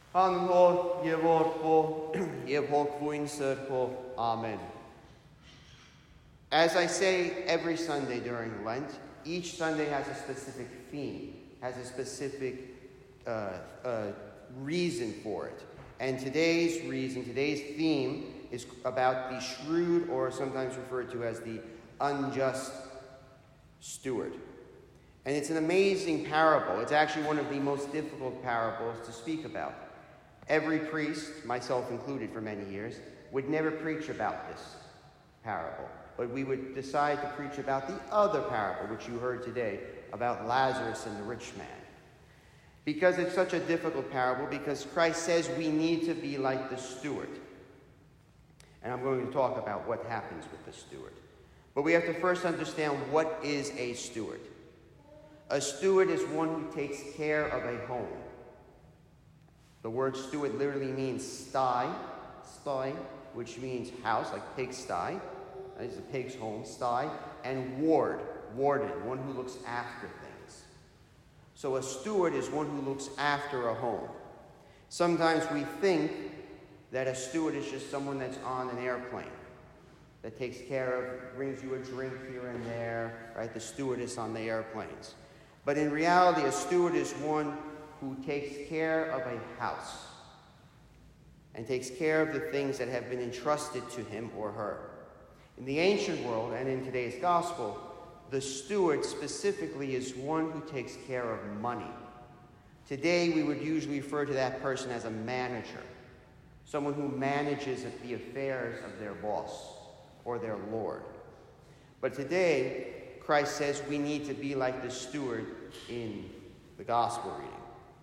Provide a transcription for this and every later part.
Han håll ge vårt på, ge vårt vinser på. Amen. As I say every Sunday during Lent, each Sunday has a specific theme, has a specific reason for it. And today's theme is about the shrewd, or sometimes referred to as the unjust steward. And it's an amazing parable. It's actually one of the most difficult parables to speak about. Every priest, myself included for many years, would never preach about this parable. But we would decide to preach about the other parable, which you heard today, about Lazarus and the rich man. Because it's such a difficult parable, because Christ says we need to be like the steward. And I'm going to talk about what happens with the steward. But we have to first understand what is a steward. A steward is one who takes care of a home. The word steward literally means sty, which means house, like pigsty. It's a pig's home, sty, and warden, one who looks after things. So a steward is one who looks after a home. Sometimes we think that a steward is just someone that's on an airplane, that takes care of, brings you a drink here and there, right? The stewardess on the airplanes. But in reality, a steward is one who takes care of a house and takes care of the things that have been entrusted to him or her. In the ancient world and in today's gospel, the steward specifically is one who takes care of money. Today, we would usually refer to that person as a manager, someone who manages the affairs of their boss or their lord. But today, Christ says we need to be like the steward in the gospel reading.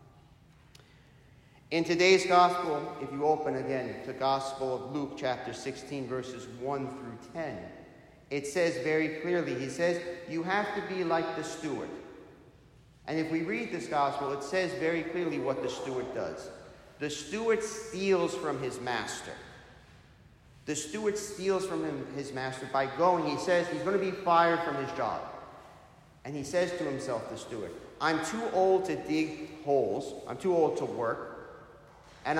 In today's gospel, if you open again to Gospel of Luke chapter 16, verses 1 through 10, it says very clearly, he says, you have to be like the steward. And if we read this gospel, it says very clearly what the steward does. The steward steals from his master. The steward steals from his master by going. He says he's going to be fired from his job. And he says to himself, the steward, I'm too old to dig holes. I'm too old to work. And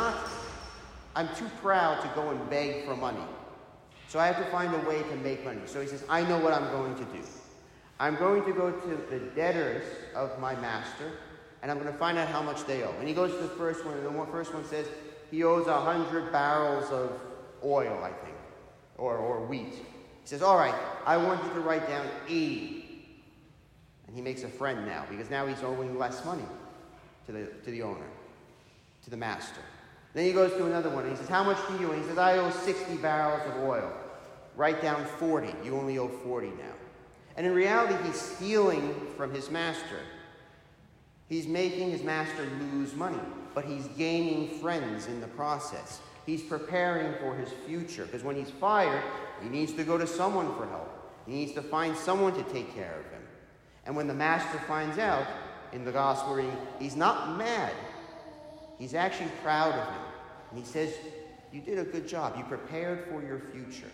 I'm too proud to go and beg for money. So I have to find a way to make money. So he says, I know what I'm going to do. I'm going to go to the debtors of my master, and I'm going to find out how much they owe. And he goes to the first one, and the first one says he owes 100 barrels of oil, I think, or wheat. He says, all right, I want you to write down 80. And he makes a friend now, because now he's owing less money to the owner, to the master. Then he goes to another one, and he says, how much do you owe? And he says, I owe 60 barrels of oil. Write down 40. You only owe 40 now. And in reality, he's stealing from his master. He's making his master lose money, but he's gaining friends in the process. He's preparing for his future, because when he's fired, he needs to go to someone for help. He needs to find someone to take care of him. And when the master finds out, in the gospel reading, he's not mad. He's actually proud of him. And he says, you did a good job. You prepared for your future.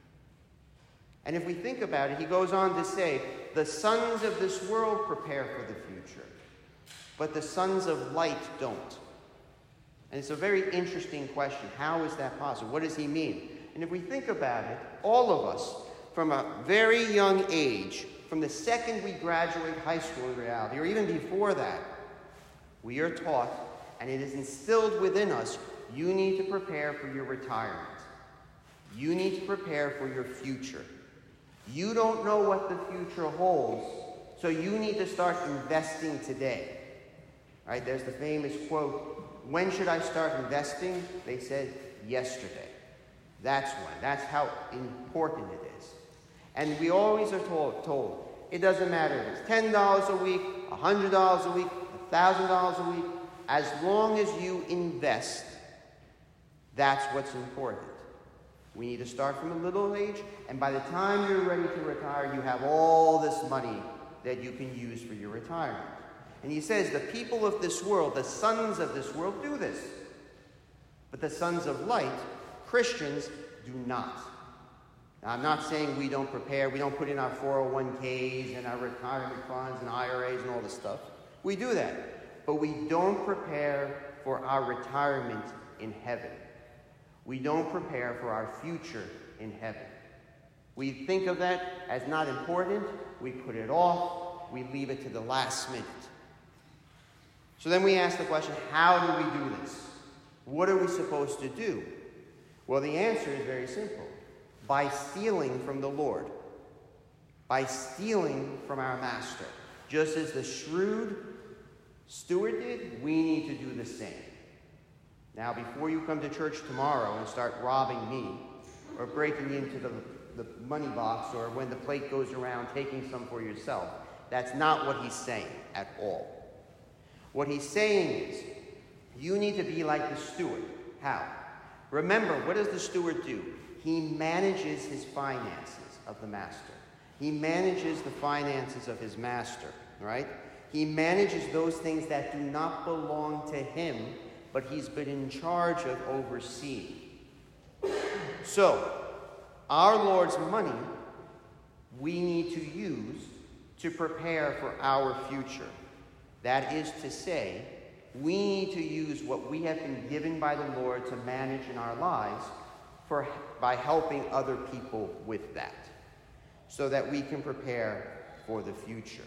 And if we think about it, he goes on to say, the sons of this world prepare for the future, but the sons of light don't. And it's a very interesting question. How is that possible? What does he mean? And if we think about it, all of us, from a very young age, from the second we graduate high school in reality, or even before that, we are taught, and it is instilled within us, you need to prepare for your retirement. You need to prepare for your future. You don't know what the future holds, so you need to start investing today. Right? There's the famous quote, when should I start investing? They said, yesterday. That's when. That's how important it is. And we always are told it doesn't matter if it's $10 a week, $100 a week, $1,000 a week. As long as you invest, that's what's important. We need to start from a little age, and by the time you're ready to retire, you have all this money that you can use for your retirement. And he says the people of this world, the sons of this world, do this. But the sons of light, Christians, do not. Now, I'm not saying we don't prepare, we don't put in our 401ks and our retirement funds and IRAs and all this stuff. We do that. But we don't prepare for our retirement in heaven. We don't prepare for our future in heaven. We think of that as not important. We put it off. We leave it to the last minute. So then we ask the question, how do we do this? What are we supposed to do? Well, the answer is very simple. By stealing from the Lord. By stealing from our master. Just as the shrewd steward did, we need to do the same. Now, before you come to church tomorrow and start robbing me, or breaking into the money box, or when the plate goes around, taking some for yourself, that's not what he's saying at all. What he's saying is, you need to be like the steward. How? Remember, what does the steward do? He manages his finances of the master. He manages the finances of his master, right? He manages those things that do not belong to him, but he's been in charge of overseeing. So, our Lord's money, we need to use to prepare for our future. That is to say, we need to use what we have been given by the Lord to manage in our lives by helping other people with that, so that we can prepare for the future.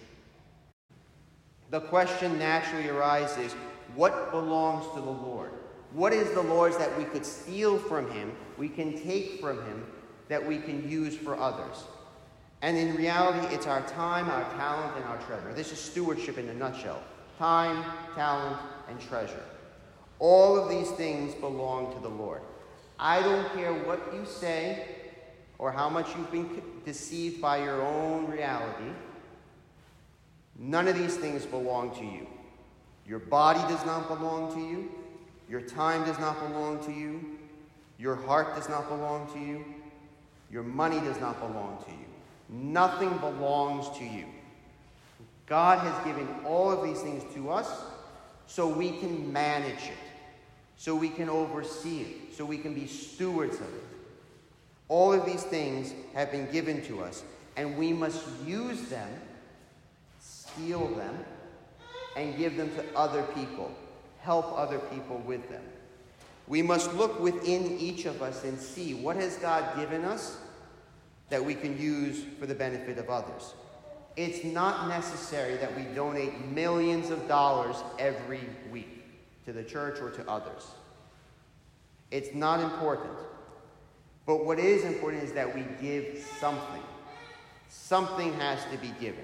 The question naturally arises, what belongs to the Lord? What is the Lord's that we could steal from him, we can take from him, that we can use for others? And in reality, it's our time, our talent, and our treasure. This is stewardship in a nutshell. Time, talent, and treasure. All of these things belong to the Lord. I don't care what you say or how much you've been deceived by your own reality. None of these things belong to you. Your body does not belong to you. Your time does not belong to you. Your heart does not belong to you. Your money does not belong to you. Nothing belongs to you. God has given all of these things to us so we can manage it, so we can oversee it, so we can be stewards of it. All of these things have been given to us, and we must use them, steal them, and give them to other people, help other people with them. We must look within each of us and see what has God given us that we can use for the benefit of others. It's not necessary that we donate millions of dollars every week to the church or to others. It's not important. But what is important is that we give something. Something has to be given.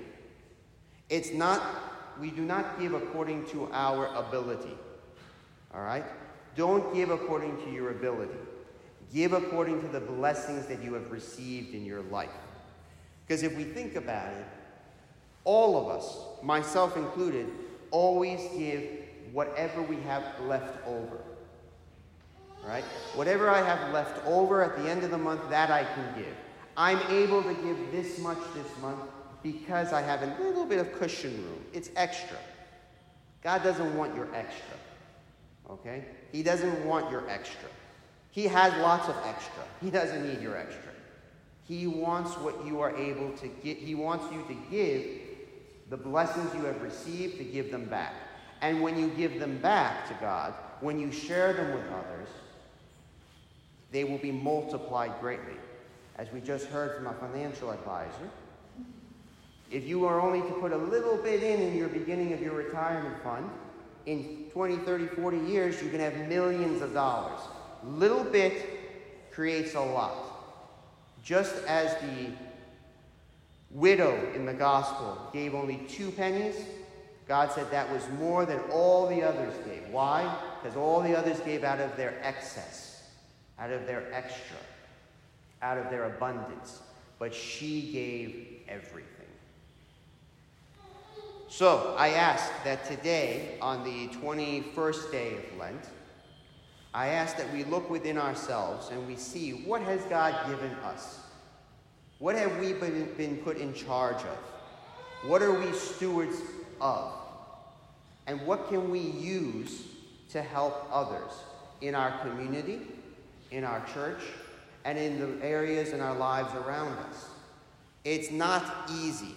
We do not give according to our ability. All right? Don't give according to your ability. Give according to the blessings that you have received in your life. Because if we think about it, all of us, myself included, always give whatever we have left over. All right? Whatever I have left over at the end of the month, that I can give. I'm able to give this much this month because I have a little bit of cushion room. It's extra. God doesn't want your extra. Okay? He doesn't want your extra. He has lots of extra. He doesn't need your extra. He wants what you are able to get. He wants you to give the blessings you have received, to give them back. And when you give them back to God, when you share them with others, they will be multiplied greatly. As we just heard from a financial advisor, if you are only to put a little bit in your beginning of your retirement fund, in 20, 30, 40 years, you can have millions of dollars. Little bit creates a lot. Just as the widow in the gospel gave only 2 pennies, God said that was more than all the others gave. Why? Because all the others gave out of their excess, out of their extra, out of their abundance. But she gave everything. So I ask that today, on the 21st day of Lent, I ask that we look within ourselves and we see, what has God given us? What have we been put in charge of? What are we stewards of? And what can we use to help others in our community, in our church, and in the areas in our lives around us? It's not easy.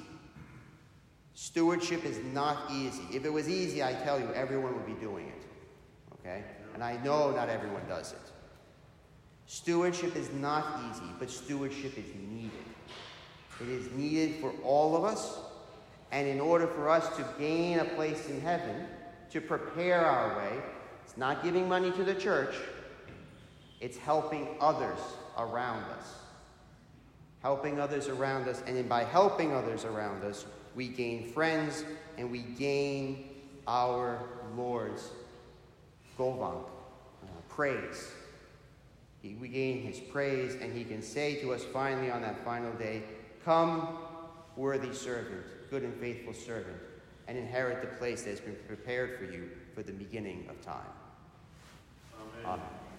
Stewardship is not easy. If it was easy, I tell you, everyone would be doing it. Okay? And I know not everyone does it. Stewardship is not easy, but stewardship is needed. It is needed for all of us. And in order for us to gain a place in heaven, to prepare our way, it's not giving money to the church, it's helping others around us. Helping others around us, and by helping others around us, we gain friends and we gain our Lord's Govank, praise. We gain his praise, and he can say to us finally on that final day, "Come, worthy servant, good and faithful servant, and inherit the place that has been prepared for you for the beginning of time." Amen. Amen.